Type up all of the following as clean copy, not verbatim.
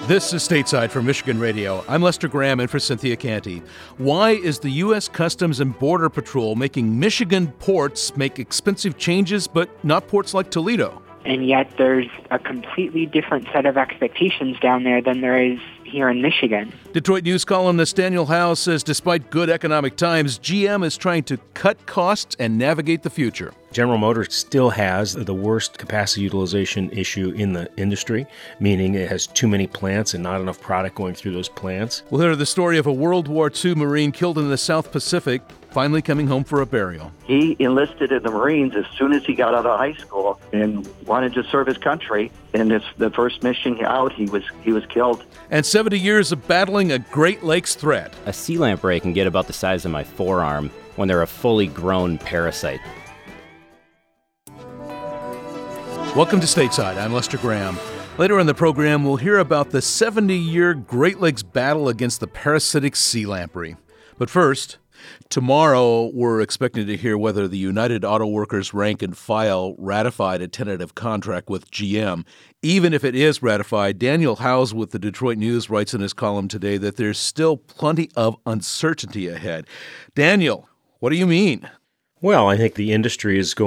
This is Stateside from Michigan Radio. I'm Lester Graham in for Cynthia Canty. Why is the U.S. Customs and Border Patrol making Michigan ports make expensive changes, but not ports like Toledo? And yet there's a completely different set of expectations down there than there is here in Michigan. Detroit News columnist Daniel Howes says despite good economic times, GM is trying to cut costs and navigate the future. General Motors still has the worst capacity utilization issue in the industry, meaning it has too many plants and not enough product going through those plants. We'll hear the story of a World War II Marine killed in the South Pacific, finally coming home for a burial. He enlisted in the Marines as soon as he got out of high school and wanted to serve his country. And the first mission out, he was killed. And 70 years of battling a Great Lakes threat. A sea lamprey can get about the size of my forearm when they're a fully grown parasite. Welcome to Stateside. I'm Lester Graham. Later in the program, we'll hear about the 70-year Great Lakes battle against the parasitic sea lamprey. But first, tomorrow we're expecting to hear whether the United Auto Workers rank and file ratified a tentative contract with GM. Even if it is ratified, Daniel Howes with the Detroit News writes in his column today that there's still plenty of uncertainty ahead. Daniel, what do you mean? Well, I think the industry is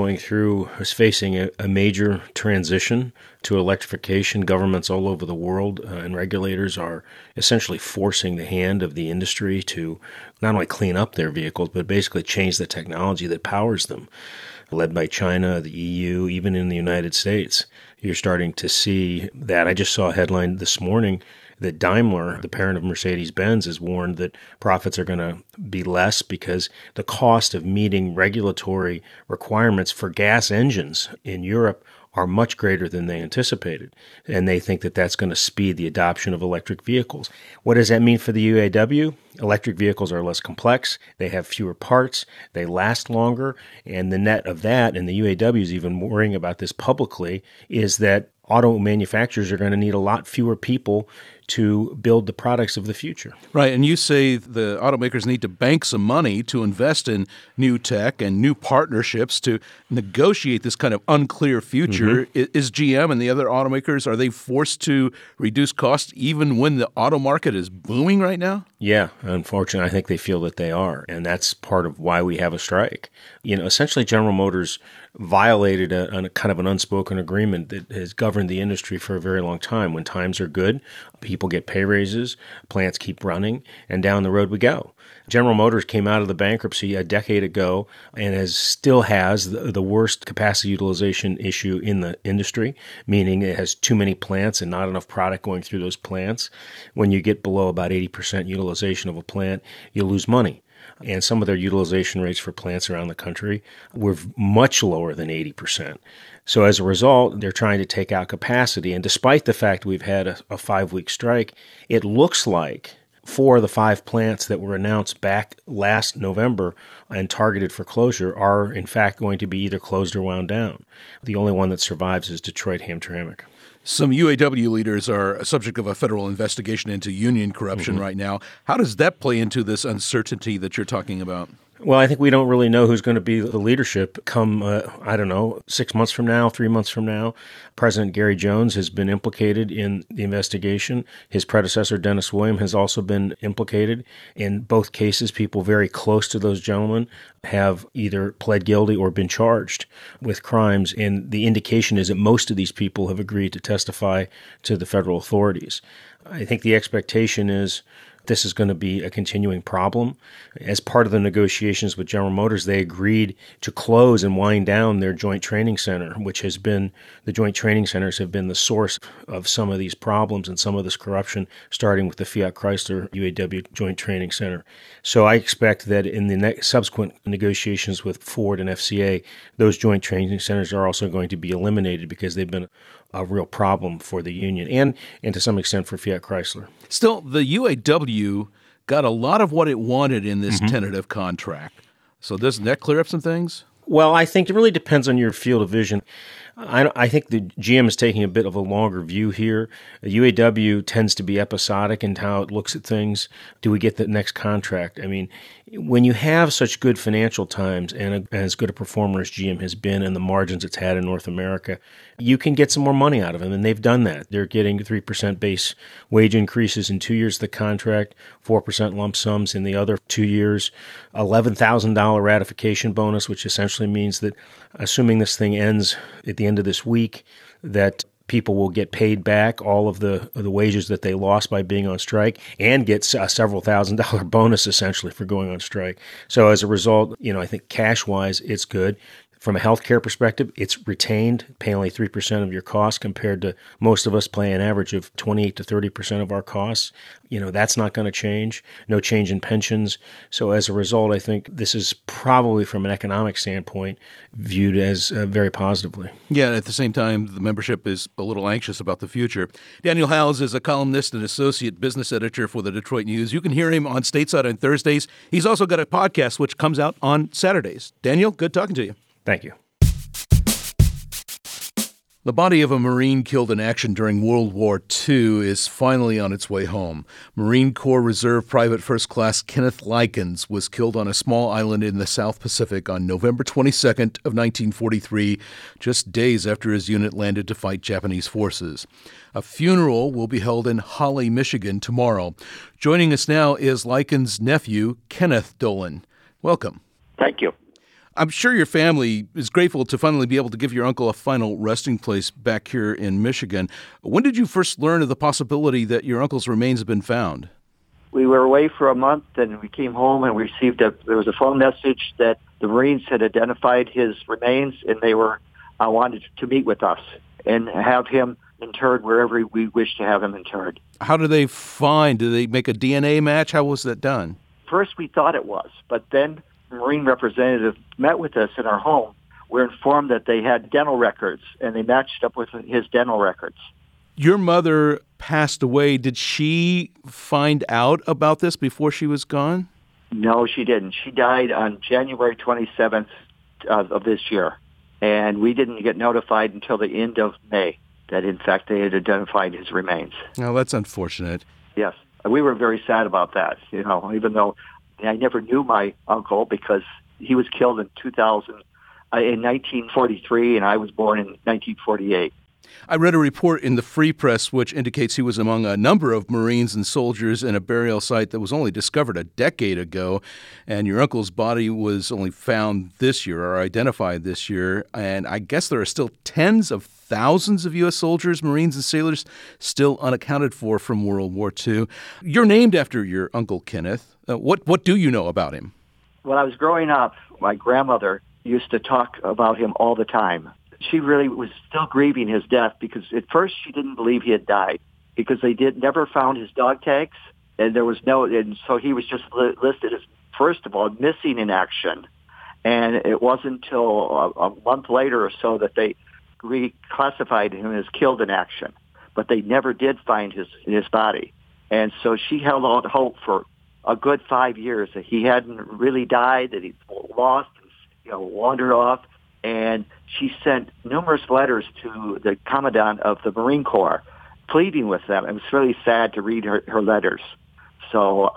facing a major transition to electrification. Governments all over the world and regulators are essentially forcing the hand of the industry to not only clean up their vehicles, but basically change the technology that powers them. Led by China, the EU, even in the United States, you're starting to see that. I just saw a headline this morning that Daimler, the parent of Mercedes-Benz, has warned that profits are going to be less because the cost of meeting regulatory requirements for gas engines in Europe are much greater than they anticipated. And they think that that's going to speed the adoption of electric vehicles. What does that mean for the UAW? Electric vehicles are less complex, they have fewer parts, they last longer, and the net of that, and the UAW is even worrying about this publicly, is that auto manufacturers are going to need a lot fewer people to build the products of the future. Right, and you say the automakers need to bank some money to invest in new tech and new partnerships to negotiate this kind of unclear future. Mm-hmm. Is GM and the other automakers, are they forced to reduce costs even when the auto market is booming right now? Yeah, unfortunately, I think they feel that they are, and that's part of why we have a strike. Essentially, General Motors violated a kind of an unspoken agreement that has governed the industry for a very long time. When times are good, people get pay raises, plants keep running, and down the road we go. General Motors came out of the bankruptcy a decade ago and still has the worst capacity utilization issue in the industry, meaning it has too many plants and not enough product going through those plants. When you get below about 80% utilization of a plant, you lose money. And some of their utilization rates for plants around the country were much lower than 80%. So as a result, they're trying to take out capacity. And despite the fact we've had a 5-week strike, it looks like 4 of the 5 plants that were announced back last November and targeted for closure are, in fact, going to be either closed or wound down. The only one that survives is Detroit Hamtramck. Some UAW leaders are subject of a federal investigation into union corruption right now. How does that play into this uncertainty that you're talking about? Well, I think we don't really know who's going to be the leadership come, 6 months from now, 3 months from now. President Gary Jones has been implicated in the investigation. His predecessor, Dennis William, has also been implicated. In both cases, people very close to those gentlemen have either pled guilty or been charged with crimes. And the indication is that most of these people have agreed to testify to the federal authorities. I think the expectation is this is going to be a continuing problem. As part of the negotiations with General Motors, they agreed to close and wind down their joint training center, which has been, the joint training centers have been the source of some of these problems and some of this corruption, starting with the Fiat Chrysler UAW joint training center. So I expect that in the subsequent negotiations with Ford and FCA, those joint training centers are also going to be eliminated because they've been a real problem for the union and to some extent for Fiat Chrysler. Still, the UAW got a lot of what it wanted in this tentative contract. So doesn't that clear up some things? Well, I think it really depends on your field of vision. I think the GM is taking a bit of a longer view here. UAW tends to be episodic in how it looks at things. Do we get the next contract? I mean, when you have such good financial times and as good a performer as GM has been and the margins it's had in North America, you can get some more money out of them, and they've done that. They're getting 3% base wage increases in 2 years of the contract, 4% lump sums in the other 2 years, $11,000 ratification bonus, which essentially means that assuming this thing ends at the end of this week, that people will get paid back all of the wages that they lost by being on strike and get a several $1,000 bonus essentially for going on strike. So as a result, I think cash-wise, it's good. From a healthcare perspective, it's retained, pay only 3% of your costs compared to most of us pay an average of 28 to 30% of our costs. That's not going to change. No change in pensions. So as a result, I think this is probably from an economic standpoint viewed as very positively. Yeah, and at the same time, the membership is a little anxious about the future. Daniel Howells is a columnist and associate business editor for the Detroit News. You can hear him on Stateside on Thursdays. He's also got a podcast which comes out on Saturdays. Daniel, good talking to you. Thank you. The body of a Marine killed in action during World War II is finally on its way home. Marine Corps Reserve Private First Class Kenneth Likens was killed on a small island in the South Pacific on November 22nd of 1943, just days after his unit landed to fight Japanese forces. A funeral will be held in Holly, Michigan tomorrow. Joining us now is Likens' nephew, Kenneth Dolan. Welcome. Thank you. I'm sure your family is grateful to finally be able to give your uncle a final resting place back here in Michigan. When did you first learn of the possibility that your uncle's remains have been found? We were away for a month, and we came home and we received there was a phone message that the Marines had identified his remains, and they wanted to meet with us and have him interred wherever we wish to have him interred. How do they make a DNA match? How was that done? First, we thought it was, but then Marine representative met with us in our home. We're informed that they had dental records, and they matched up with his dental records. Your mother passed away. Did she find out about this before she was gone? No, she didn't. She died on January 27th of this year, and we didn't get notified until the end of May that, in fact, they had identified his remains. Oh, that's unfortunate. Yes. We were very sad about that, even though I never knew my uncle because he was killed in 1943, and I was born in 1948. I read a report in the Free Press which indicates he was among a number of Marines and soldiers in a burial site that was only discovered a decade ago, and your uncle's body was only found this year or identified this year, and I guess there are still tens of thousands of U.S. soldiers, Marines, and sailors still unaccounted for from World War II. You're named after your Uncle Kenneth. What do you know about him? When I was growing up, my grandmother used to talk about him all the time. She really was still grieving his death because at first she didn't believe he had died because they never found his dog tags, and so he was just listed as, first of all, missing in action. And it wasn't until a month later or so that they reclassified him as killed in action, but they never did find his body. And so she held out hope for a good 5 years that he hadn't really died, that he'd lost, wandered off. And she sent numerous letters to the commandant of the Marine Corps, pleading with them. It was really sad to read her letters. So,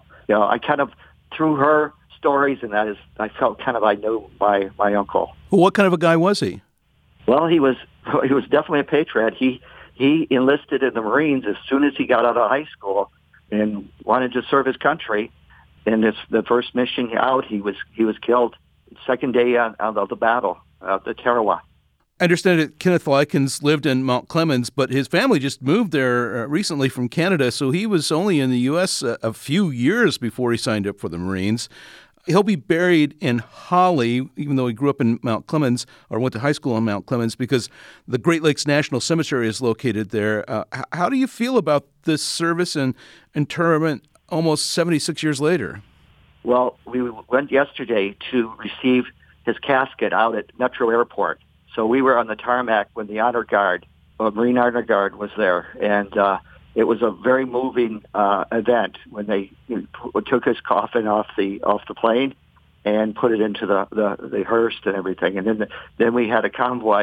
I kind of, through her stories, and I felt kind of I knew my uncle. Well, what kind of a guy was he? Well, he was definitely a patriot. He enlisted in the Marines as soon as he got out of high school and wanted to serve his country. And the first mission out, he was killed. Second day of the battle, the Tarawa. I understand that Kenneth Likens lived in Mount Clemens, but his family just moved there recently from Canada, so he was only in the U.S. a few years before he signed up for the Marines. He'll be buried in Holly, even though he grew up in Mount Clemens or went to high school in Mount Clemens, because the Great Lakes National Cemetery is located there. How do you feel about this service and interment almost 76 years later? Well, we went yesterday to receive his casket out at Metro Airport. So we were on the tarmac when the Honor Guard, Marine Honor Guard, was there, and it was a very moving event when they took his coffin off the plane and put it into the hearse and everything. And then we had a convoy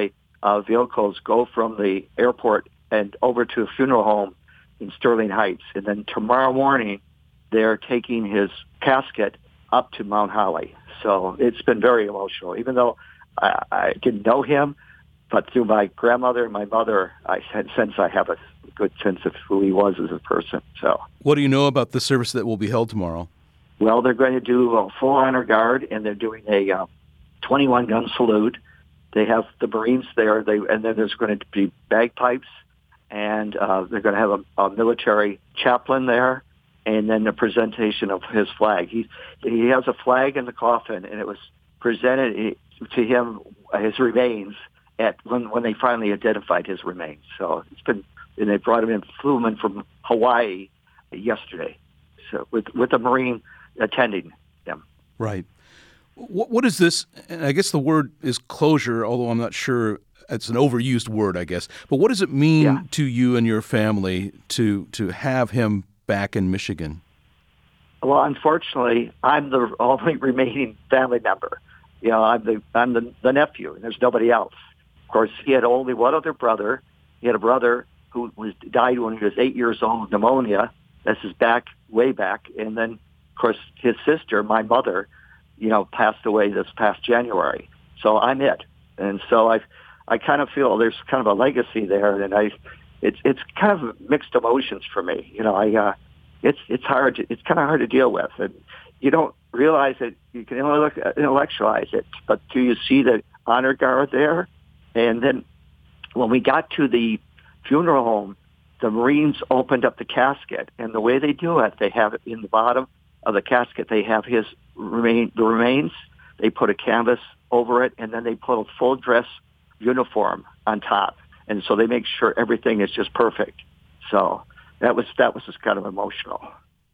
vehicles go from the airport and over to a funeral home in Sterling Heights. And then tomorrow morning, they're taking his casket up to Mount Holly. So it's been very emotional, even though I didn't know him. But through my grandmother and my mother, I sense I have a good sense of who he was as a person. So, what do you know about the service that will be held tomorrow? Well, they're going to do a full honor guard, and they're doing a 21-gun salute. They have the Marines there, and then there's going to be bagpipes, and they're going to have a military chaplain there, and then the presentation of his flag. He has a flag in the coffin, and it was presented to him, his remains, when they finally identified his remains. So it's been, and they brought him in, flew him in from Hawaii yesterday, so with a Marine attending them. Right. What is this? And I guess the word is closure, although I'm not sure it's an overused word, I guess. But what does it mean to you and your family to have him back in Michigan? Well, unfortunately, I'm the only remaining family member. You know, I'm the nephew, and there's nobody else. Of course, he had only one other brother. He had a brother who died when he was 8 years old with pneumonia. This is way back. And then, of course, his sister, my mother, passed away this past January. So I'm it. And so I kind of feel there's kind of a legacy there, and it's kind of mixed emotions for me. It's hard. It's kind of hard to deal with, and you don't realize it. You can intellectualize it, but do you see the honor guard there? And then when we got to the funeral home, the Marines opened up the casket, and the way they do it, they have it in the bottom of the casket. They have the remains. They put a canvas over it, and then they put a full dress uniform on top, and so they make sure everything is just perfect. So that was just kind of emotional.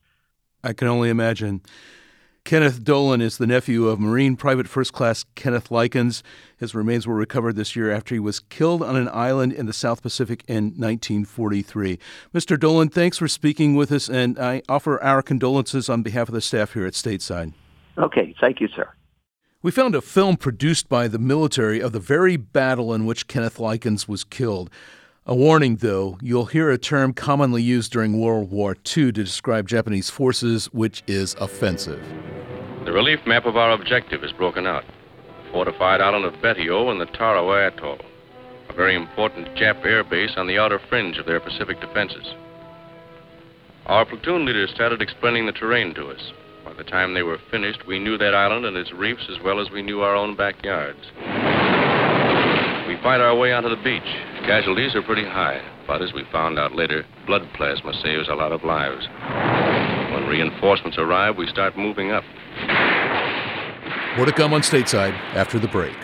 I can only imagine. Kenneth Dolan is the nephew of Marine Private First Class Kenneth Likens. His remains were recovered this year after he was killed on an island in the South Pacific in 1943. Mr. Dolan, thanks for speaking with us, and I offer our condolences on behalf of the staff here at Stateside. Okay, thank you, sir. We found a film produced by the military of the very battle in which Kenneth Likens was killed. A warning, though, you'll hear a term commonly used during World War II to describe Japanese forces, which is offensive. The relief map of our objective is broken out. Fortified island of Betio and the Tarawa Atoll, a very important Jap air base on the outer fringe of their Pacific defenses. Our platoon leaders started explaining the terrain to us. By the time they were finished, we knew that island and its reefs as well as we knew our own backyards. We fight our way onto the beach. Casualties are pretty high, but as we found out later, blood plasma saves a lot of lives. When reinforcements arrive, we start moving up. More to come on Stateside after the break.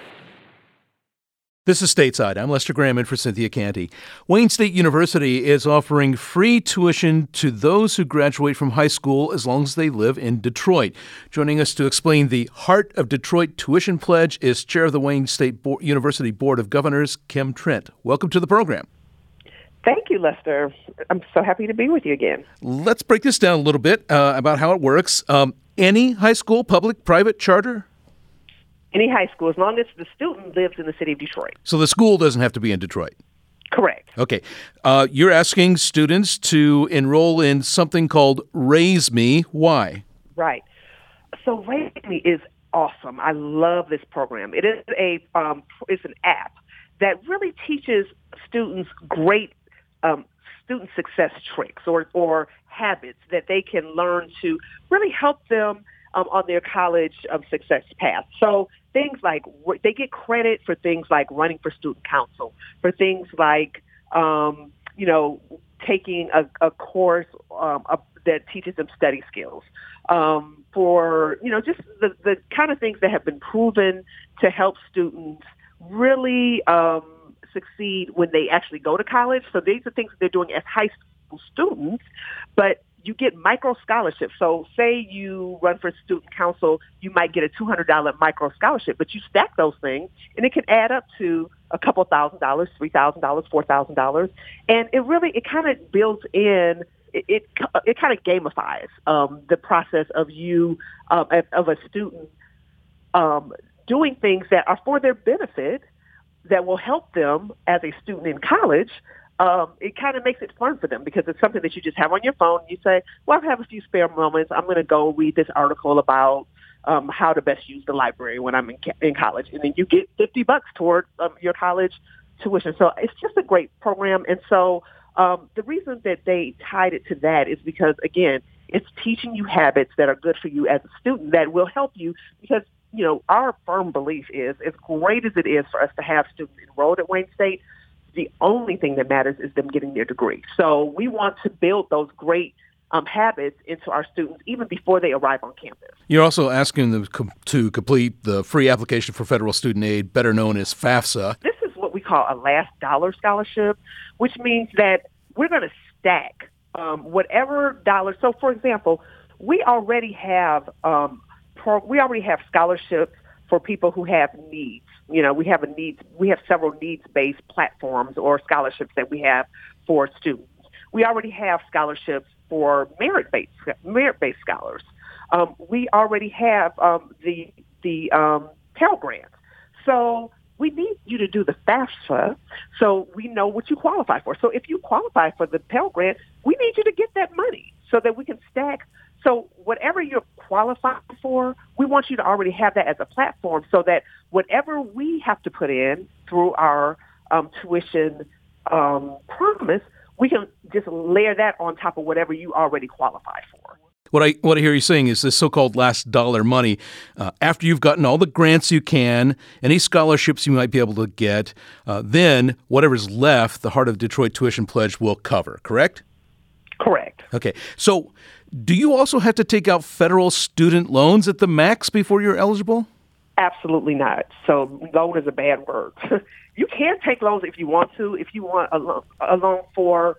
This is Stateside. I'm Lester Graham in for Cynthia Canty. Wayne State University is offering free tuition to those who graduate from high school as long as they live in Detroit. Joining us to explain the Heart of Detroit Tuition Pledge is Chair of the Wayne State University Board of Governors, Kim Trent. Welcome to the program. Thank you, Lester. I'm so happy to be with you again. Let's break this down a little bit about how it works. Any high school, public, private, charter? Any high school, as long as the student lives in the city of Detroit. So the school doesn't have to be in Detroit? Correct. Okay. You're asking students to enroll in something called Raise Me. Why? Right. So Raise Me is awesome. I love this program. It is it's an app that really teaches students great student success tricks or habits that they can learn to really help them on their college success path. So things like they get credit for things like running for student council, for things like, taking a course that teaches them study skills, for, just the kind of things that have been proven to help students really succeed when they actually go to college. So these are things that they're doing as high school students, but you get micro scholarships. So say you run for student council, you might get a $200 micro scholarship, but you stack those things and it can add up to a couple $1,000, $3,000, $4,000. And it kind of builds in, it kind of gamifies the process of you, of a student doing things that are for their benefit, that will help them as a student in college. It kind of makes it fun for them because it's something that you just have on your phone. You say, well, I have a few spare moments. I'm going to go read this article about how to best use the library when I'm in college. And then you get $50 toward your college tuition. So it's just a great program. And so the reason that they tied it to that is because, again, it's teaching you habits that are good for you as a student that will help you because, you know, our firm belief is as great as it is for us to have students enrolled at Wayne State, the only thing that matters is them getting their degree. So we want to build those great habits into our students even before they arrive on campus. You're also asking them to complete the free application for federal student aid, better known as FAFSA. This is what we call a last dollar scholarship, which means that we're going to stack whatever dollar. So, for example, we already have scholarships for people who have needs. You know, we have several needs-based platforms or scholarships that we have for students. We already have scholarships for merit-based scholars. We already have the Pell Grants. So we need you to do the FAFSA so we know what you qualify for. So if you qualify for the Pell Grant, we need you to get that money so that we can stack. So whatever you're qualified for, we want you to already have that as a platform so that whatever we have to put in through our tuition promise, we can just layer that on top of whatever you already qualify for. What I hear you saying is this so-called last dollar money. After you've gotten all the grants you can, any scholarships you might be able to get, then whatever's left, the Heart of Detroit Tuition Pledge will cover, correct? Correct. Okay. So do you also have to take out federal student loans at the max before you're eligible? Absolutely not. So loan is a bad word. You can take loans if you want to. If you want a loan for,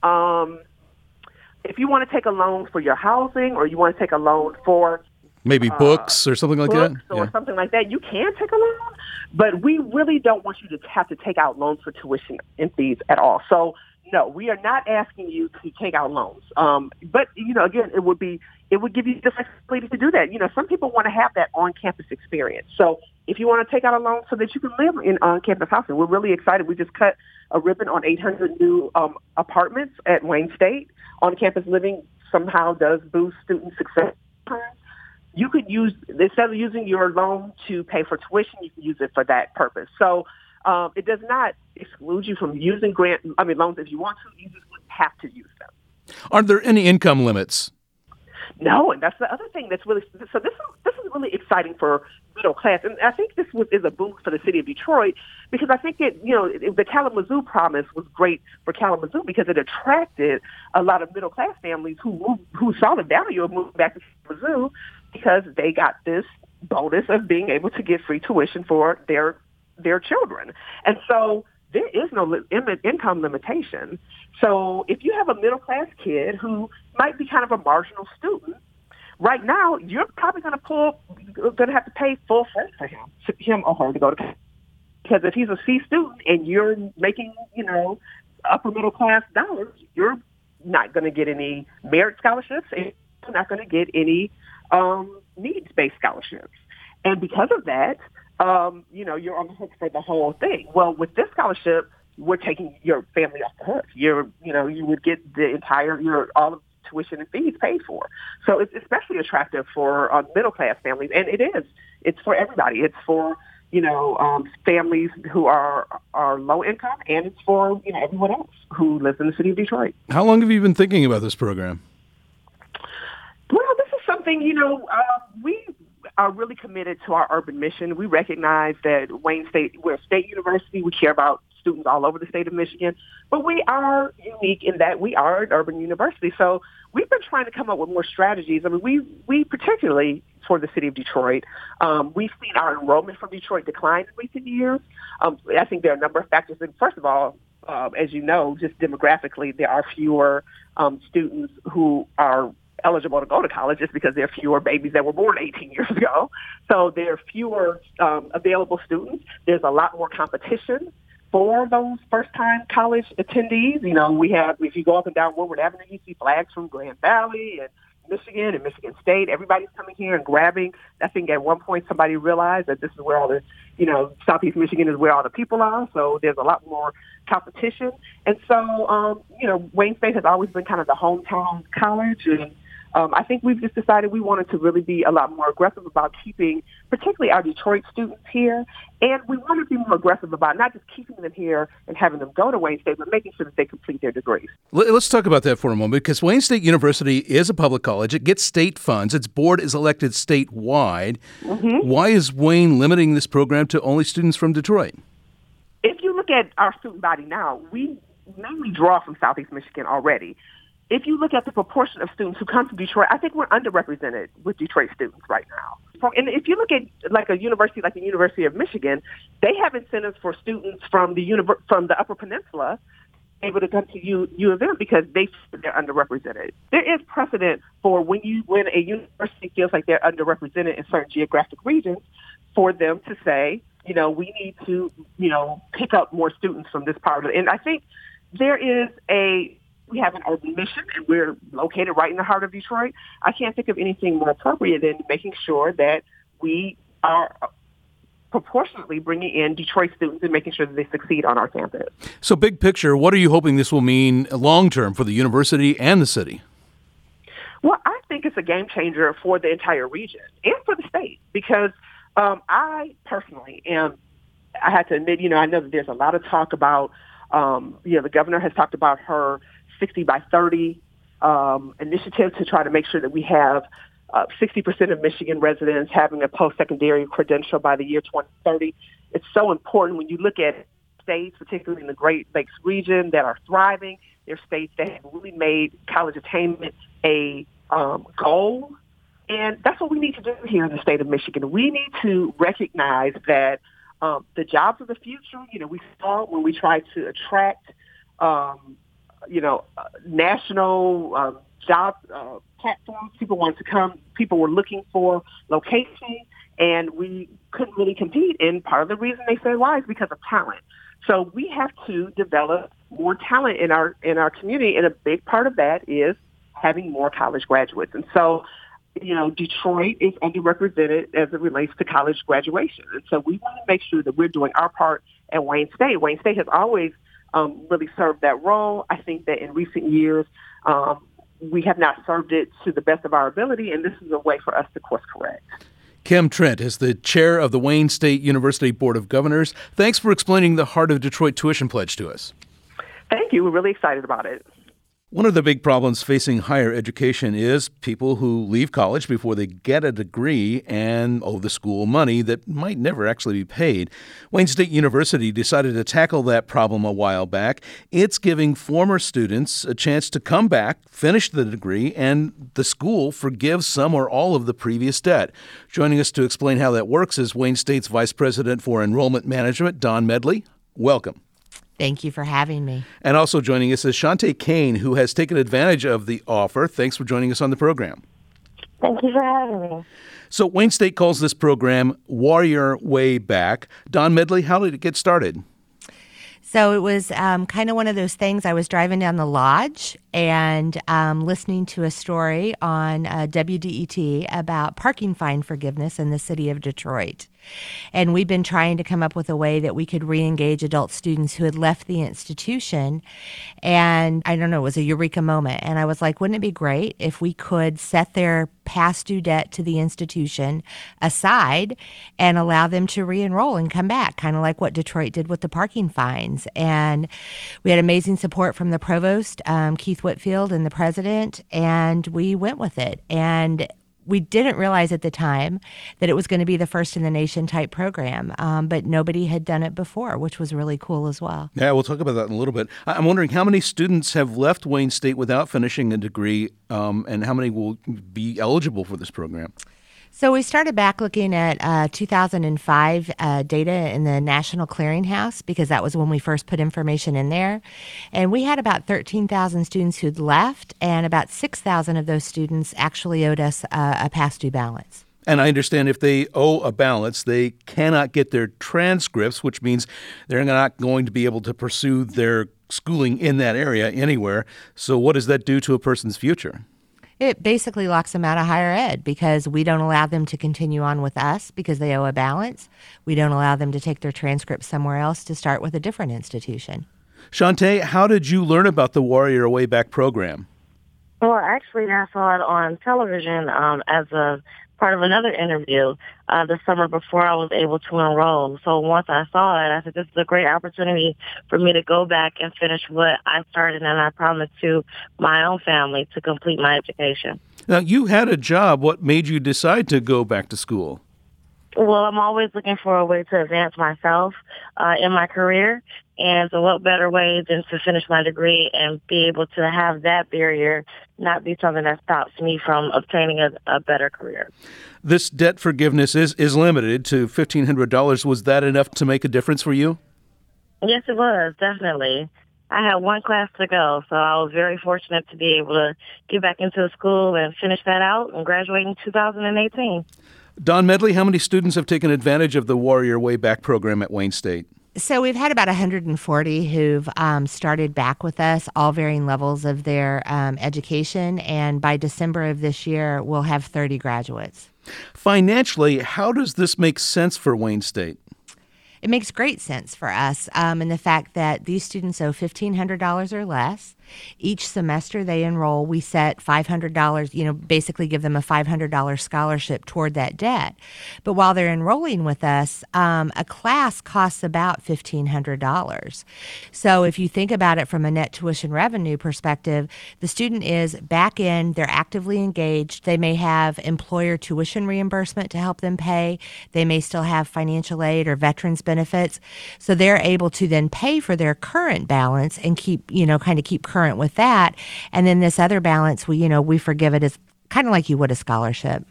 if you want to take a loan for your housing, or you want to take a loan for maybe books or something like that, or something like that, you can take a loan. But we really don't want you to have to take out loans for tuition and fees at all. So no, we are not asking you to take out loans. But, you know, again, it would give you the flexibility to do that. You know, some people want to have that on-campus experience. So if you want to take out a loan so that you can live in on-campus housing, we're really excited. We just cut a ribbon on 800 new apartments at Wayne State. On-campus living somehow does boost student success. You could use, instead of using your loan to pay for tuition, you can use it for that purpose. So it does not exclude you from using loans if you want to. You just wouldn't have to use them. Are there any income limits? No, and that's the other thing that's really so. This is really exciting for middle class, and I think this is a boom for the city of Detroit because I think the Kalamazoo promise was great for Kalamazoo because it attracted a lot of middle class families who saw the value of moving back to Kalamazoo because they got this bonus of being able to get free tuition for their children. And so there is no income limitation. So if you have a middle-class kid who might be kind of a marginal student, right now you're probably going to have to pay full freight for him or her to go to college. Because if he's a C student and you're making, upper middle-class dollars, you're not going to get any merit scholarships and you're not going to get any needs-based scholarships. And because of that, you're on the hook for the whole thing. Well, with this scholarship, we're taking your family off the hook. You would get all of tuition and fees paid for. So it's especially attractive for middle class families, and it is. It's for everybody. It's for families who are low income, and it's for everyone else who lives in the city of Detroit. How long have you been thinking about this program? Well, this is something we are really committed to our urban mission. We recognize that Wayne State, we're a state university. We care about students all over the state of Michigan, but we are unique in that we are an urban university. So we've been trying to come up with more strategies. I mean, we particularly for the city of Detroit, we've seen our enrollment from Detroit decline in recent years. I think there are a number of factors. And first of all, as you know, just demographically, there are fewer students who are eligible to go to college just because there are fewer babies that were born 18 years ago. So there are fewer available students. There's a lot more competition for those first-time college attendees. We have, if you go up and down Woodward Avenue, you see flags from Grand Valley and Michigan and Michigan State. Everybody's coming here and grabbing. I think at one point somebody realized that this is where all the, Southeast Michigan is where all the people are. So there's a lot more competition. And so, Wayne State has always been kind of the hometown college. And I think we've just decided we wanted to really be a lot more aggressive about keeping particularly our Detroit students here. And we want to be more aggressive about not just keeping them here and having them go to Wayne State, but making sure that they complete their degrees. Let's talk about that for a moment, because Wayne State University is a public college. It gets state funds. Its board is elected statewide. Mm-hmm. Why is Wayne limiting this program to only students from Detroit? If you look at our student body now, we mainly draw from Southeast Michigan already. If you look at the proportion of students who come to Detroit, I think we're underrepresented with Detroit students right now. And if you look at like a university like the University of Michigan, they have incentives for students from the Upper Peninsula able to come to U of M because they're underrepresented. There is precedent for when a university feels like they're underrepresented in certain geographic regions for them to say, we need to, pick up more students from this part of it. And I think we have an urban mission, and we're located right in the heart of Detroit. I can't think of anything more appropriate than making sure that we are proportionately bringing in Detroit students and making sure that they succeed on our campus. So big picture, what are you hoping this will mean long-term for the university and the city? Well, I think it's a game changer for the entire region and for the state because I personally I had to admit, I know that there's a lot of talk about, the governor has talked about her 60 by 30 initiative to try to make sure that we have 60% of Michigan residents having a post-secondary credential by the year 2030. It's so important when you look at states, particularly in the Great Lakes region, that are thriving. They're states that have really made college attainment a goal. And that's what we need to do here in the state of Michigan. We need to recognize that the jobs of the future, we saw when we tried to attract national job platforms. People wanted to come. People were looking for location, and we couldn't really compete. And part of the reason they said why is because of talent. So we have to develop more talent in our community, and a big part of that is having more college graduates. And so, Detroit is underrepresented as it relates to college graduation. And so we want to make sure that we're doing our part at Wayne State. Wayne State has always really served that role. I think that in recent years, we have not served it to the best of our ability, and this is a way for us to course correct. Kim Trent is the chair of the Wayne State University Board of Governors. Thanks for explaining the Heart of Detroit tuition pledge to us. Thank you. We're really excited about it. One of the big problems facing higher education is people who leave college before they get a degree and owe the school money that might never actually be paid. Wayne State University decided to tackle that problem a while back. It's giving former students a chance to come back, finish the degree, and the school forgives some or all of the previous debt. Joining us to explain how that works is Wayne State's Vice President for Enrollment Management, Don Medley. Welcome. Thank you for having me. And also joining us is Shante Kane, who has taken advantage of the offer. Thanks for joining us on the program. Thank you for having me. So Wayne State calls this program Warrior Way Back. Don Medley, how did it get started? So it was kind of one of those things. I was driving down the Lodge and listening to a story on WDET about parking fine forgiveness in the city of Detroit. And we've been trying to come up with a way that we could re-engage adult students who had left the institution. And I don't know, it was a eureka moment. And I was like, wouldn't it be great if we could set their past due debt to the institution aside and allow them to re-enroll and come back, kind of like what Detroit did with the parking fines. And we had amazing support from the provost, Keith Whitfield, and the president, and we went with it. And we didn't realize at the time that it was going to be the first in the nation type program, but nobody had done it before, which was really cool as well. Yeah, we'll talk about that in a little bit. I'm wondering how many students have left Wayne State without finishing a degree, and how many will be eligible for this program? So we started back looking at 2005 data in the National Clearinghouse, because that was when we first put information in there. And we had about 13,000 students who'd left, and about 6,000 of those students actually owed us a past due balance. And I understand if they owe a balance, they cannot get their transcripts, which means they're not going to be able to pursue their schooling in that area anywhere. So what does that do to a person's future? It basically locks them out of higher ed because we don't allow them to continue on with us because they owe a balance. We don't allow them to take their transcripts somewhere else to start with a different institution. Shantae, how did you learn about the Warrior Way Back program? Well, actually, I saw it on television as a part of another interview the summer before I was able to enroll. So once I saw it, I said, this is a great opportunity for me to go back and finish what I started, and I promised to my own family to complete my education. Now, you had a job. What made you decide to go back to school? Well, I'm always looking for a way to advance myself in my career. And so what better way than to finish my degree and be able to have that barrier not be something that stops me from obtaining a better career. This debt forgiveness is limited to $1,500. Was that enough to make a difference for you? Yes, it was, definitely. I had one class to go, so I was very fortunate to be able to get back into the school and finish that out and graduate in 2018. Don Medley, how many students have taken advantage of the Warrior Way Back program at Wayne State? So we've had about 140 who've started back with us, all varying levels of their education. And by December of this year, we'll have 30 graduates. Financially, how does this make sense for Wayne State? It makes great sense for us in the fact that these students owe $1,500 or less. Each semester they enroll, we set $500, basically give them a $500 scholarship toward that debt. But while they're enrolling with us, a class costs about $1,500. So if you think about it from a net tuition revenue perspective, the student is back in, they're actively engaged. They may have employer tuition reimbursement to help them pay. They may still have financial aid or veterans benefits. So they're able to then pay for their current balance and keep current with that. And then this other balance, we forgive it as kind of like you would a scholarship.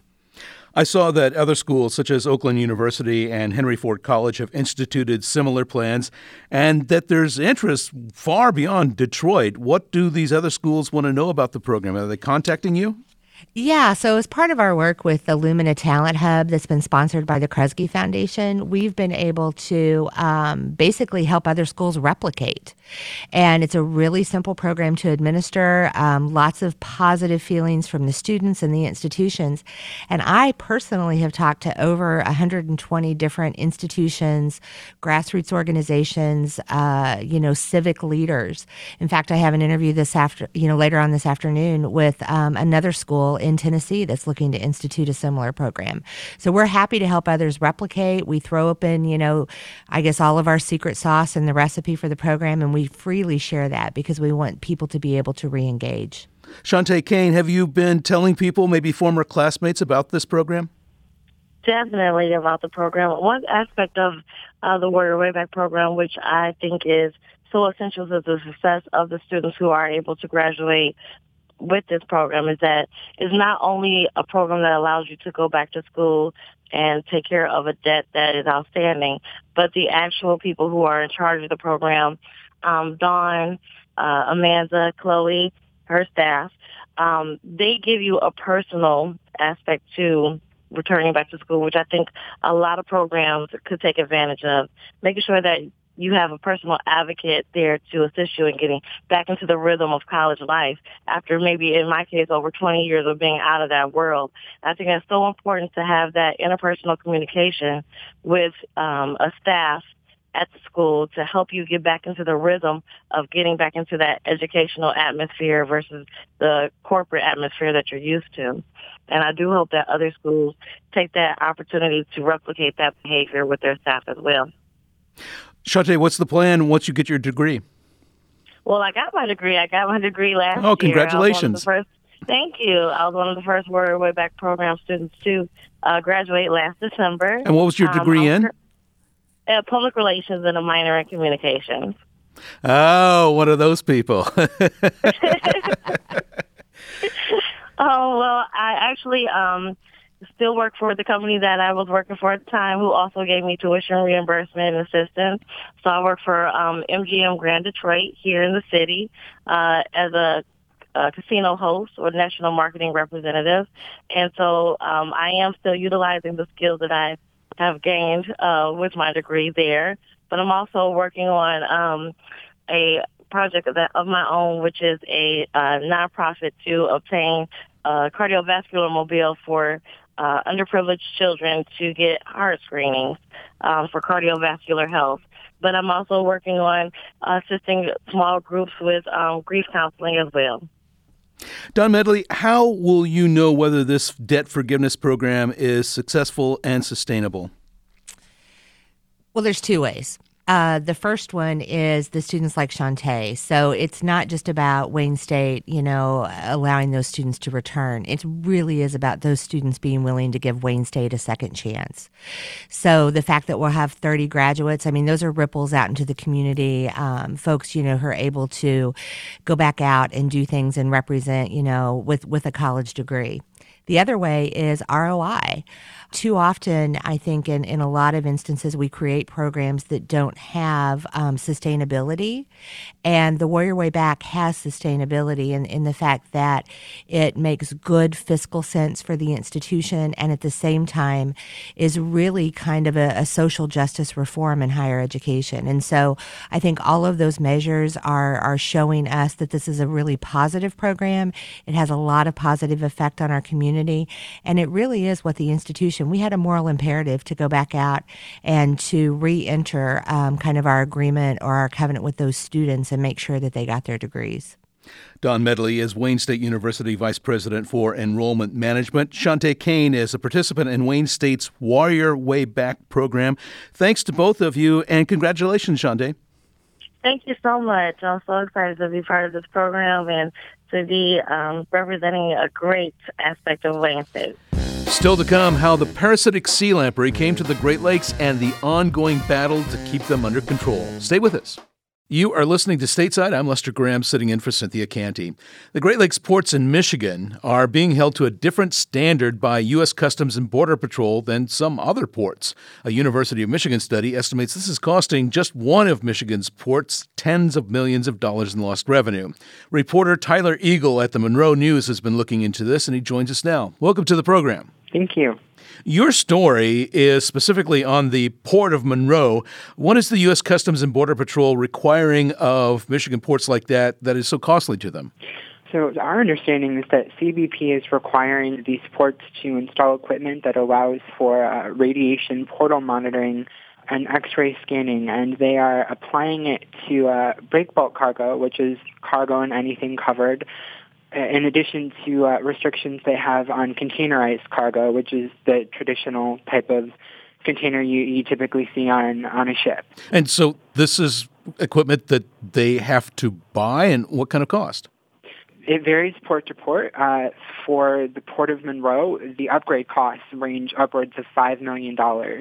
I saw that other schools such as Oakland University and Henry Ford College have instituted similar plans and that there's interest far beyond Detroit. What do these other schools want to know about the program? Are they contacting you? Yeah, so as part of our work with the Lumina Talent Hub that's been sponsored by the Kresge Foundation, we've been able to basically help other schools replicate. And it's a really simple program to administer, lots of positive feelings from the students and the institutions. And I personally have talked to over 120 different institutions, grassroots organizations, civic leaders. In fact, I have an interview later on this afternoon with another school in Tennessee that's looking to institute a similar program. So we're happy to help others replicate. We throw open, all of our secret sauce and the recipe for the program, and we freely share that because we want people to be able to re-engage. Shantae Kane, have you been telling people, maybe former classmates, about this program? Definitely about the program. One aspect of the Warrior Way Back program, which I think is so essential to the success of the students who are able to graduate with this program, is that it's not only a program that allows you to go back to school and take care of a debt that is outstanding, but the actual people who are in charge of the program, Dawn, Amanda, Chloe, her staff, they give you a personal aspect to returning back to school, which I think a lot of programs could take advantage of, making sure that you have a personal advocate there to assist you in getting back into the rhythm of college life after maybe, in my case, over 20 years of being out of that world. I think it's so important to have that interpersonal communication with a staff at the school to help you get back into the rhythm of getting back into that educational atmosphere versus the corporate atmosphere that you're used to. And I do hope that other schools take that opportunity to replicate that behavior with their staff as well. Shantae, what's the plan once you get your degree? Well, I got my degree. last year. Oh, congratulations. Thank you. I was one of the first Warrior Way Back program students to graduate last December. And what was your degree in? Public relations and a minor in communications. Oh, one of those people. Oh, well, I actually still work for the company that I was working for at the time, who also gave me tuition reimbursement and assistance. So I work for MGM Grand Detroit here in the city as a casino host or national marketing representative. And so I am still utilizing the skills that I have gained with my degree there. But I'm also working on a project of my own, which is a nonprofit to obtain a cardiovascular mobile for underprivileged children to get heart screenings for cardiovascular health. But I'm also working on assisting small groups with grief counseling as well. Don Medley, how will you know whether this debt forgiveness program is successful and sustainable? Well, there's two ways. The first one is the students like Shantae. So it's not just about Wayne State, allowing those students to return. It really is about those students being willing to give Wayne State a second chance. So the fact that we'll have 30 graduates, those are ripples out into the community. Folks, who are able to go back out and do things and represent, with a college degree. The other way is ROI. Too often, I think in a lot of instances, we create programs that don't have sustainability. And the Warrior Way Back has sustainability in the fact that it makes good fiscal sense for the institution and at the same time is really kind of a social justice reform in higher education. And so I think all of those measures are showing us that this is a really positive program. It has a lot of positive effect on our community. And it really is what the institution, we had a moral imperative to go back out and to re-enter kind of our agreement or our covenant with those students and make sure that they got their degrees. Don Medley is Wayne State University Vice President for Enrollment Management. Shantae Kane is a participant in Wayne State's Warrior Way Back program. Thanks to both of you, and congratulations, Shantae. Thank you so much. I'm so excited to be part of this program and to be representing a great aspect of Wayne State. Still to come, how the parasitic sea lamprey came to the Great Lakes and the ongoing battle to keep them under control. Stay with us. You are listening to Stateside. I'm Lester Graham, sitting in for Cynthia Canty. The Great Lakes ports in Michigan are being held to a different standard by U.S. Customs and Border Patrol than some other ports. A University of Michigan study estimates this is costing just one of Michigan's ports tens of millions of dollars in lost revenue. Reporter Tyler Eagle at the Monroe News has been looking into this, and he joins us now. Welcome to the program. Thank you. Your story is specifically on the Port of Monroe. What is the U.S. Customs and Border Patrol requiring of Michigan ports like that is so costly to them? So our understanding is that CBP is requiring these ports to install equipment that allows for radiation portal monitoring and X-ray scanning, and they are applying it to break bulk cargo, which is cargo and anything covered, in addition to restrictions they have on containerized cargo, which is the traditional type of container you typically see on a ship. And so this is equipment that they have to buy, and what kind of cost? It varies port to port. For the Port of Monroe, the upgrade costs range upwards of $5 million,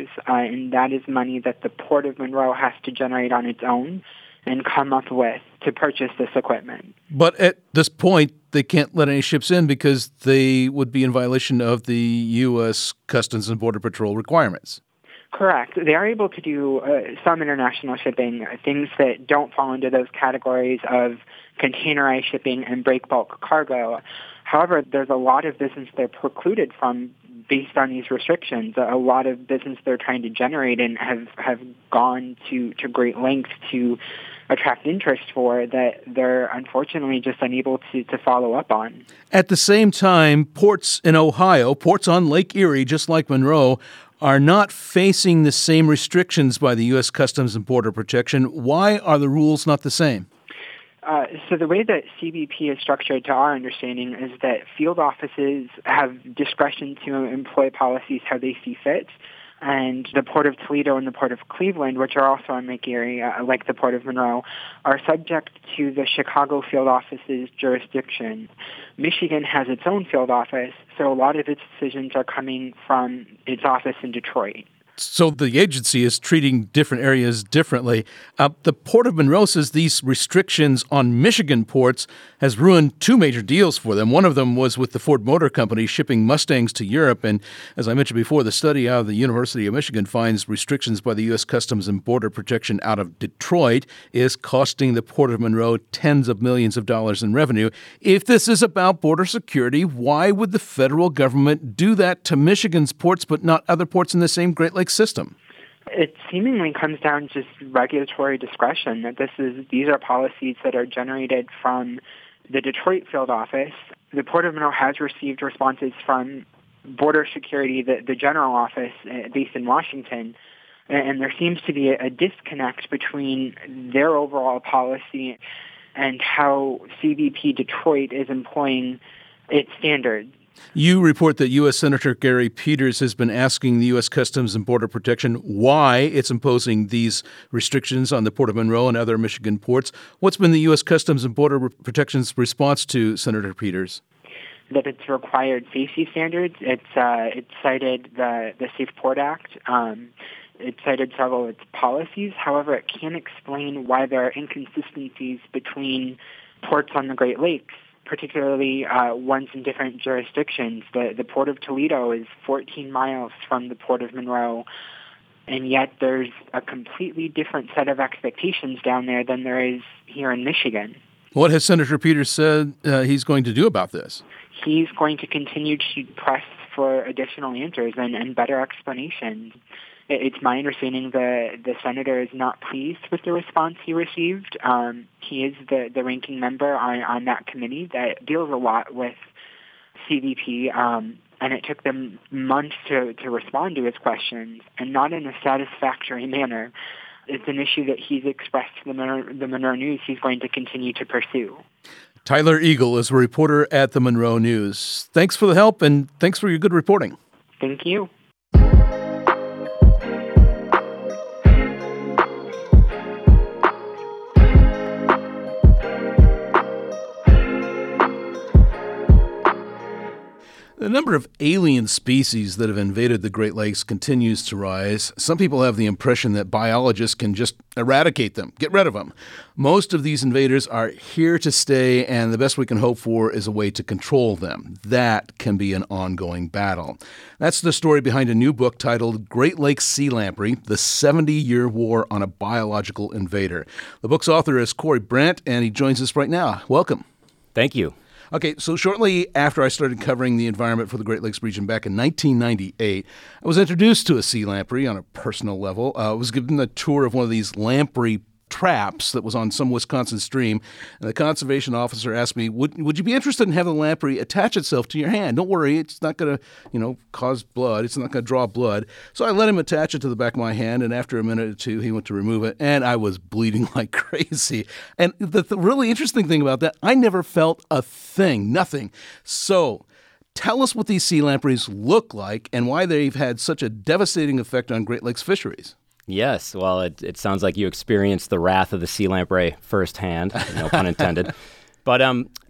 and that is money that the Port of Monroe has to generate on its own and come up with to purchase this equipment. But at this point, they can't let any ships in because they would be in violation of the U.S. Customs and Border Patrol requirements. Correct. They are able to do some international shipping, things that don't fall into those categories of containerized shipping and break bulk cargo. However, there's a lot of business they're precluded from based on these restrictions. A lot of business they're trying to generate and have gone to great lengths to attract interest for that they're unfortunately just unable to follow up on. At the same time, ports in Ohio, ports on Lake Erie, just like Monroe, are not facing the same restrictions by the U.S. Customs and Border Protection. Why are the rules not the same? So the way that CBP is structured, to our understanding, is that field offices have discretion to employ policies how they see fit. And the Port of Toledo and the Port of Cleveland, which are also on Lake Erie, like the Port of Monroe, are subject to the Chicago field office's jurisdiction. Michigan has its own field office, so a lot of its decisions are coming from its office in Detroit. So the agency is treating different areas differently. The Port of Monroe says these restrictions on Michigan ports has ruined two major deals for them. One of them was with the Ford Motor Company shipping Mustangs to Europe. And as I mentioned before, the study out of the University of Michigan finds restrictions by the U.S. Customs and Border Protection out of Detroit is costing the Port of Monroe tens of millions of dollars in revenue. If this is about border security, why would the federal government do that to Michigan's ports but not other ports in the same Great Lakes system? It seemingly comes down to just regulatory discretion. That these are policies that are generated from the Detroit field office. The Port of Monroe has received responses from Border Security, the general office based in Washington, and there seems to be a disconnect between their overall policy and how CBP Detroit is employing its standards. You report that U.S. Senator Gary Peters has been asking the U.S. Customs and Border Protection why it's imposing these restrictions on the Port of Monroe and other Michigan ports. What's been the U.S. Customs and Border Protection's response to Senator Peters? That it's required safety standards. It cited the Safe Port Act. It cited several of its policies. However, it can't explain why there are inconsistencies between ports on the Great Lakes, particularly ones in different jurisdictions. The Port of Toledo is 14 miles from the Port of Monroe, and yet there's a completely different set of expectations down there than there is here in Michigan. What has Senator Peters said he's going to do about this? He's going to continue to press for additional answers and better explanations. It's my understanding the senator is not pleased with the response he received. He is the ranking member on that committee that deals a lot with CBP, and it took them months to respond to his questions, and not in a satisfactory manner. It's an issue that he's expressed to the Monroe News he's going to continue to pursue. Tyler Eagle is a reporter at the Monroe News. Thanks for the help, and thanks for your good reporting. Thank you. The number of alien species that have invaded the Great Lakes continues to rise. Some people have the impression that biologists can just eradicate them, get rid of them. Most of these invaders are here to stay, and the best we can hope for is a way to control them. That can be an ongoing battle. That's the story behind a new book titled Great Lakes Sea Lamprey, The 70-Year War on a Biological Invader. The book's author is Corey Brandt, and he joins us right now. Welcome. Thank you. Okay, so shortly after I started covering the environment for the Great Lakes region back in 1998, I was introduced to a sea lamprey on a personal level. I was given a tour of one of these lamprey traps that was on some Wisconsin stream, and the conservation officer asked me, would you be interested in having the lamprey attach itself to your hand? Don't worry, it's not going to, cause blood. It's not going to draw blood. So I let him attach it to the back of my hand, and after a minute or two, he went to remove it, and I was bleeding like crazy. And the really interesting thing about that, I never felt a thing, nothing. So tell us what these sea lampreys look like and why they've had such a devastating effect on Great Lakes fisheries. Yes, well, it sounds like you experienced the wrath of the sea lamprey firsthand, no pun intended. But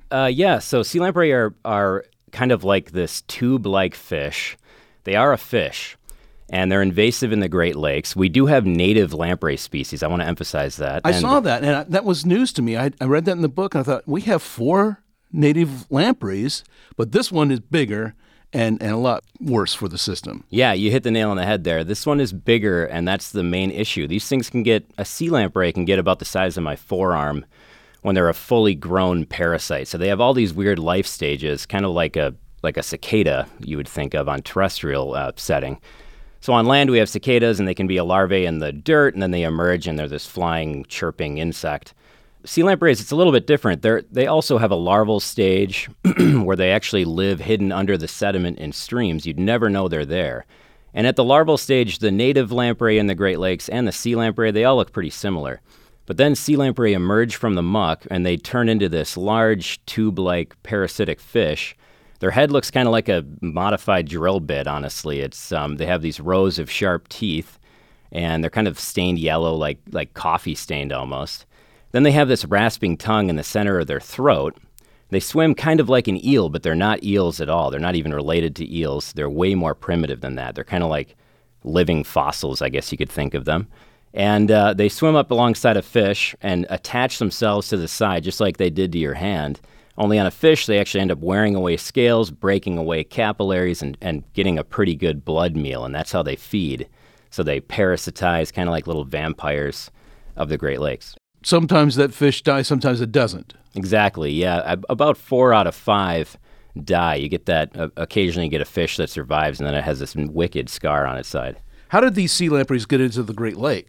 so sea lamprey are kind of like this tube-like fish. They are a fish, and they're invasive in the Great Lakes. We do have native lamprey species. I want to emphasize that. I saw that, and that was news to me. I read that in the book, and I thought, we have 4 native lampreys, but this one is bigger and a lot worse for the system. Yeah, you hit the nail on the head there. This one is bigger, and that's the main issue. These things a sea lamprey can get about the size of my forearm when they're a fully grown parasite. So they have all these weird life stages, kind of like a cicada you would think of on terrestrial setting. So on land, we have cicadas, and they can be a larvae in the dirt, and then they emerge, and they're this flying, chirping insect. Sea lampreys, it's a little bit different. They also have a larval stage where they actually live hidden under the sediment in streams. You'd never know they're there. And at the larval stage, the native lamprey in the Great Lakes and the sea lamprey, they all look pretty similar. But then sea lamprey emerge from the muck, and they turn into this large, tube-like parasitic fish. Their head looks kind of like a modified drill bit, honestly. They have these rows of sharp teeth, and they're kind of stained yellow, like coffee stained almost. Then they have this rasping tongue in the center of their throat. They swim kind of like an eel, but they're not eels at all. They're not even related to eels. They're way more primitive than that. They're kind of like living fossils, I guess you could think of them. And they swim up alongside a fish and attach themselves to the side, just like they did to your hand. Only on a fish, they actually end up wearing away scales, breaking away capillaries, and getting a pretty good blood meal, and that's how they feed. So they parasitize, kind of like little vampires of the Great Lakes. Sometimes that fish dies, sometimes it doesn't. Exactly, yeah. About 4 out of 5 die. You get that, occasionally you get a fish that survives, and then it has this wicked scar on its side. How did these sea lampreys get into the Great Lakes?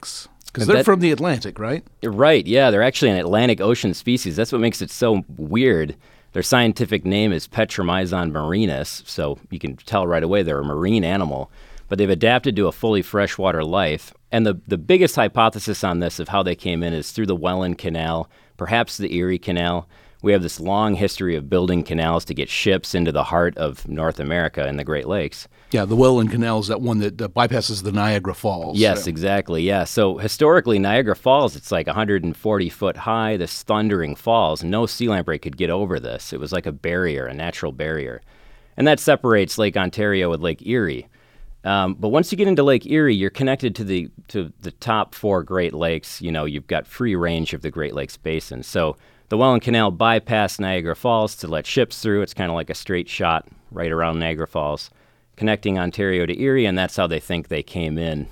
Because they're from the Atlantic, right? Right, yeah. They're actually an Atlantic Ocean species. That's what makes it so weird. Their scientific name is Petromyzon marinus, so you can tell right away they're a marine animal. But they've adapted to a fully freshwater life. And the biggest hypothesis on this of how they came in is through the Welland Canal, perhaps the Erie Canal. We have this long history of building canals to get ships into the heart of North America and the Great Lakes. Yeah, the Welland Canal is that one that bypasses the Niagara Falls. Yes, exactly, yeah. So historically, Niagara Falls, it's like 140 foot high, this thundering falls. No sea lamprey could get over this. It was like a barrier, a natural barrier. And that separates Lake Ontario with Lake Erie. But once you get into Lake Erie, you're connected to the top 4 Great Lakes. You know, you've got free range of the Great Lakes Basin. So the Welland Canal bypassed Niagara Falls to let ships through. It's kind of like a straight shot right around Niagara Falls, connecting Ontario to Erie, and that's how they think they came in.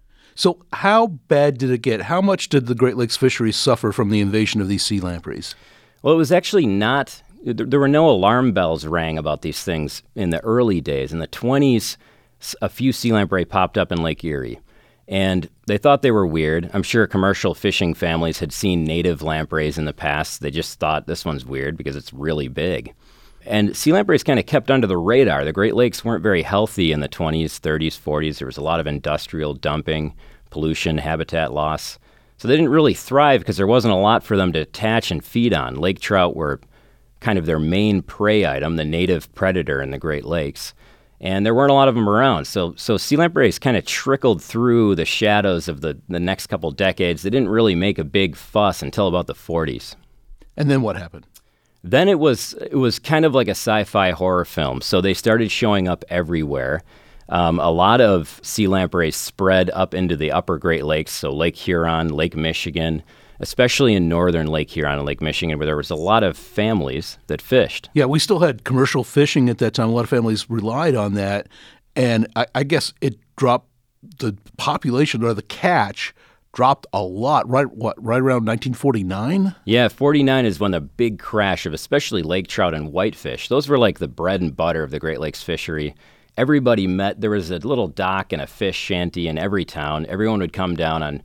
So how bad did it get? How much did the Great Lakes fisheries suffer from the invasion of these sea lampreys? Well, it was actually not – there were no alarm bells rang about these things in the early days. In the 20s, a few sea lamprey popped up in Lake Erie, and they thought they were weird. I'm sure commercial fishing families had seen native lampreys in the past. They just thought this one's weird because it's really big. And sea lampreys kind of kept under the radar. The Great Lakes weren't very healthy in the 20s, 30s, 40s. There was a lot of industrial dumping, pollution, habitat loss. So they didn't really thrive because there wasn't a lot for them to attach and feed on. Lake trout were kind of their main prey item, the native predator in the Great Lakes. And there weren't a lot of them around. So sea lampreys kind of trickled through the shadows of the next couple decades. They didn't really make a big fuss until about the 40s. And then what happened? Then it was kind of like a sci-fi horror film. So they started showing up everywhere. A lot of sea lampreys spread up into the upper Great Lakes, so Lake Huron, Lake Michigan, especially in northern Lake Huron and Lake Michigan, where there was a lot of families that fished. Yeah, we still had commercial fishing at that time. A lot of families relied on that. And I guess it dropped the population, or the catch dropped a lot, right around 1949? Yeah, 49 is when the big crash of especially lake trout and whitefish. Those were like the bread and butter of the Great Lakes fishery. Everybody met. There was a little dock and a fish shanty in every town. Everyone would come down on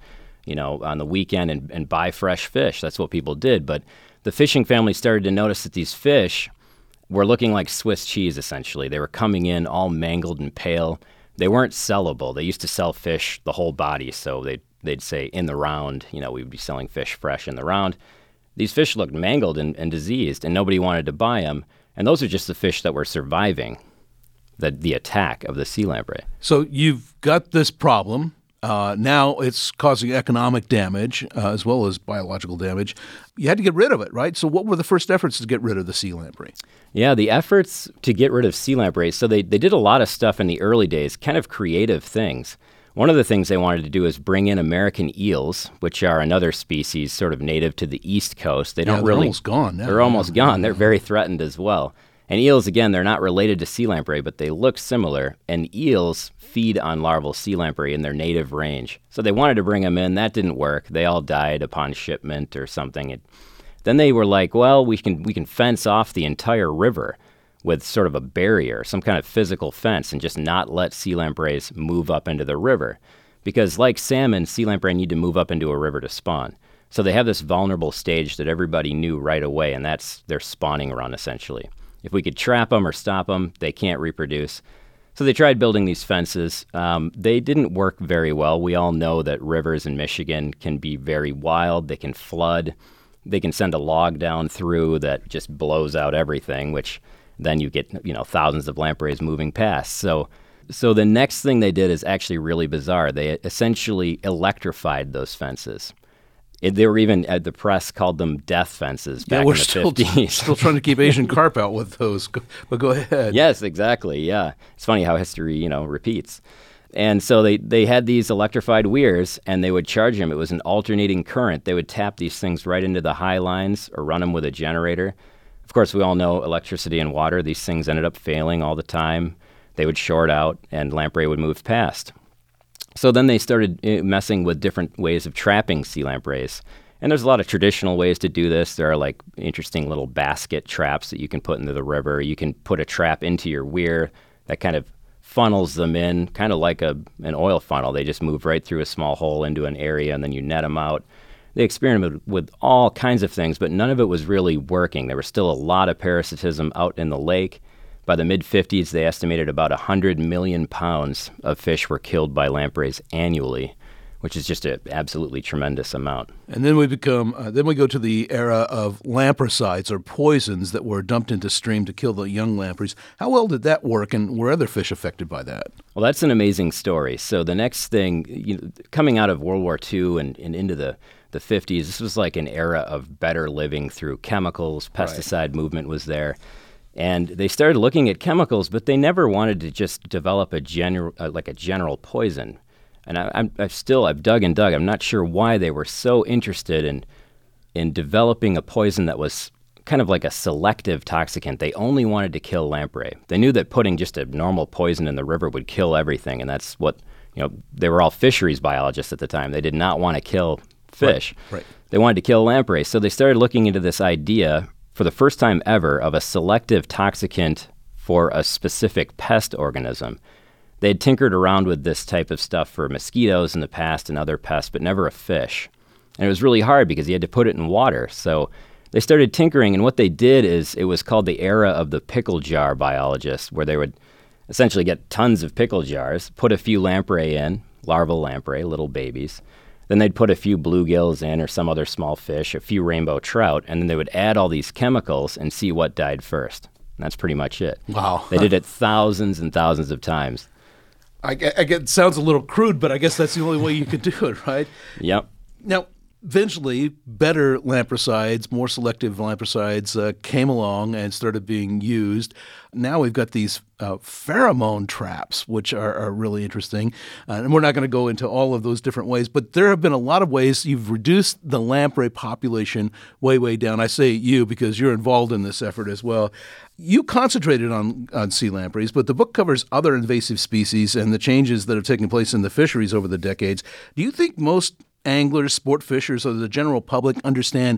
the weekend and buy fresh fish. That's what people did. But the fishing family started to notice that these fish were looking like Swiss cheese, essentially. They were coming in all mangled and pale. They weren't sellable. They used to sell fish the whole body, so they'd say in the round, we would be selling fish fresh in the round. These fish looked mangled and diseased, and nobody wanted to buy them. And those are just the fish that were surviving the attack of the sea lamprey. So you've got this problem. Now it's causing economic damage as well as biological damage. You had to get rid of it, right? So what were the first efforts to get rid of the sea lamprey? Yeah, the efforts to get rid of sea lampreys, so they did a lot of stuff in the early days, kind of creative things. One of the things they wanted to do is bring in American eels, which are another species sort of native to the East Coast. They're almost gone now. They're almost gone. They're very threatened as well. And eels, again, they're not related to sea lamprey, but they look similar. And eels feed on larval sea lamprey in their native range. So they wanted to bring them in. That didn't work. They all died upon shipment or something. Then they were like, well, we can fence off the entire river with sort of a barrier, some kind of physical fence, and just not let sea lampreys move up into the river. Because like salmon, sea lamprey need to move up into a river to spawn. So they have this vulnerable stage that everybody knew right away, and that's their spawning run, essentially. If we could trap them or stop them, they can't reproduce. So they tried building these fences. They didn't work very well. We all know that rivers in Michigan can be very wild. They can flood. They can send a log down through that just blows out everything, which then you get thousands of lampreys moving past. So the next thing they did is actually really bizarre. They essentially electrified those fences. They were even, the press called them death fences back in the 50s. Still trying to keep Asian carp out with those, but go ahead. Yes, exactly, yeah. It's funny how history, repeats. And so they had these electrified weirs, and they would charge them. It was an alternating current. They would tap these things right into the high lines or run them with a generator. Of course, we all know electricity and water. These things ended up failing all the time. They would short out, and lamprey would move past. So then they started messing with different ways of trapping sea lampreys. And there's a lot of traditional ways to do this. There are like interesting little basket traps that you can put into the river. You can put a trap into your weir that kind of funnels them in, kind of like an oil funnel. They just move right through a small hole into an area, and then you net them out. They experimented with all kinds of things, but none of it was really working. There was still a lot of parasitism out in the lake. By the mid-50s, they estimated about 100 million pounds of fish were killed by lampreys annually, which is just an absolutely tremendous amount. And then we go to the era of lampricides, or poisons that were dumped into stream to kill the young lampreys. How well did that work, and were other fish affected by that? Well, that's an amazing story. So the next thing, coming out of World War II and into the 50s, this was like an era of better living through chemicals. Pesticide movement was there. And they started looking at chemicals, but they never wanted to just develop a general poison. And I've dug and dug. I'm not sure why they were so interested in developing a poison that was kind of like a selective toxicant. They only wanted to kill lamprey. They knew that putting just a normal poison in the river would kill everything, and that's what, they were all fisheries biologists at the time. They did not want to kill fish. Right. They wanted to kill lamprey. So they started looking into this idea for the first time ever of a selective toxicant for a specific pest organism. They had tinkered around with this type of stuff for mosquitoes in the past and other pests, but never a fish. And it was really hard because you had to put it in water. So they started tinkering, and what they did is it was called the era of the pickle jar biologists, where they would essentially get tons of pickle jars, put a few lamprey in, larval lamprey, little babies. Then they'd put a few bluegills in or some other small fish, a few rainbow trout, and then they would add all these chemicals and see what died first. And that's pretty much it. Wow. They did it thousands and thousands of times. I get, it sounds a little crude, but I guess that's the only way you could do it, right? Yep. Now, eventually, better lampricides, more selective lampricides came along and started being used. Now we've got these pheromone traps, which are really interesting. And we're not going to go into all of those different ways, but there have been a lot of ways you've reduced the lamprey population way, way down. I say you because you're involved in this effort as well. You concentrated on sea lampreys, but the book covers other invasive species and the changes that have taken place in the fisheries over the decades. Do you think most anglers, sport fishers, or the general public understand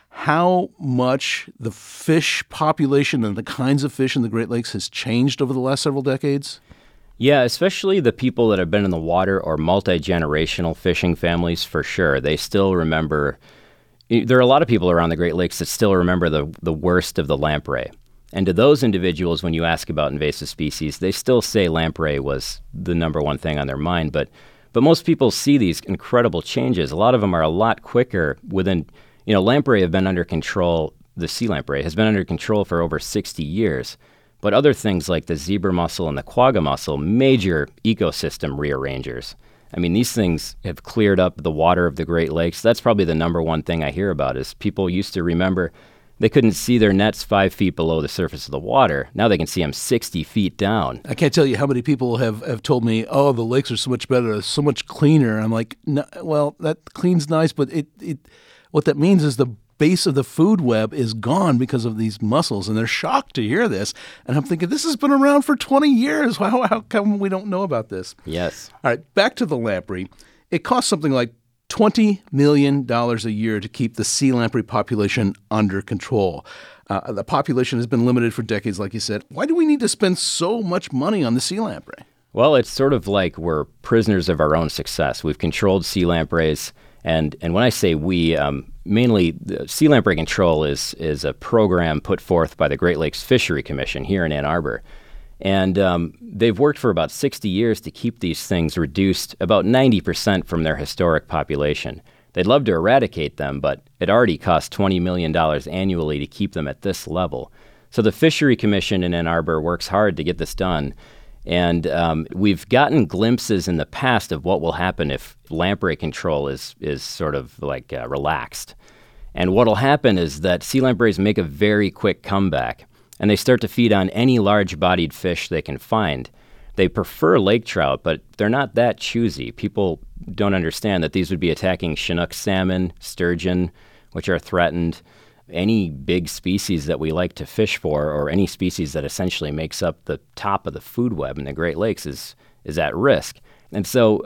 how much the fish population and the kinds of fish in the Great Lakes has changed over the last several decades? Yeah, especially the people that have been in the water or multi-generational fishing families, for sure. They still remember. There are a lot of people around the Great Lakes that still remember the worst of the lamprey. And to those individuals, when you ask about invasive species, they still say lamprey was the number one thing on their mind. But most people see these incredible changes. A lot of them are a lot quicker within, lamprey have been under control, the sea lamprey has been under control for over 60 years. But other things like the zebra mussel and the quagga mussel, major ecosystem rearrangers. I mean, these things have cleared up the water of the Great Lakes. That's probably the number one thing I hear about is people used to remember they couldn't see their nets 5 feet below the surface of the water. Now they can see them 60 feet down. I can't tell you how many people have told me, oh, the lakes are so much better, so much cleaner. I'm like, no, well, that clean's nice, but it what that means is the base of the food web is gone because of these mussels, and they're shocked to hear this. And I'm thinking, this has been around for 20 years. How come we don't know about this? Yes. All right, back to the lamprey. It costs something like $20 million a year to keep the sea lamprey population under control. The population has been limited for decades, like you said. Why do we need to spend so much money on the sea lamprey? Well, it's sort of like we're prisoners of our own success. We've controlled sea lampreys, and when I say we, mainly the Sea Lamprey Control is a program put forth by the Great Lakes Fishery Commission here in Ann Arbor. And they've worked for about 60 years to keep these things reduced about 90% from their historic population. They'd love to eradicate them, but it already costs $20 million annually to keep them at this level. So the Fishery Commission in Ann Arbor works hard to get this done. And we've gotten glimpses in the past of what will happen if lamprey control is sort of like relaxed. And what will happen is that sea lampreys make a very quick comeback, and they start to feed on any large-bodied fish they can find. They prefer lake trout, but they're not that choosy. People don't understand that these would be attacking Chinook salmon, sturgeon, which are threatened. Any big species that we like to fish for, or any species that essentially makes up the top of the food web in the Great Lakes is at risk. And so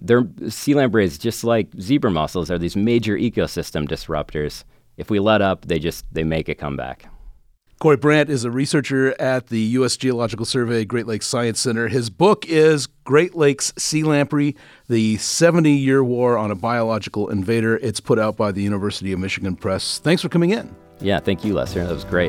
sea lampreys, just like zebra mussels, are these major ecosystem disruptors. If we let up, they make a comeback. Corey Brandt is a researcher at the U.S. Geological Survey Great Lakes Science Center. His book is Great Lakes Sea Lamprey, the 70-Year War on a Biological Invader. It's put out by the University of Michigan Press. Thanks for coming in. Yeah, thank you, Lester. That was great.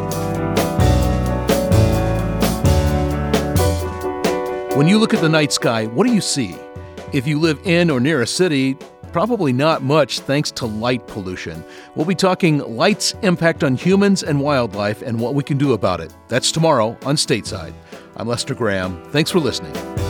When you look at the night sky, what do you see? If you live in or near a city, probably not much thanks to light pollution. We'll be talking light's impact on humans and wildlife and what we can do about it. That's tomorrow on Stateside. I'm Lester Graham. Thanks for listening.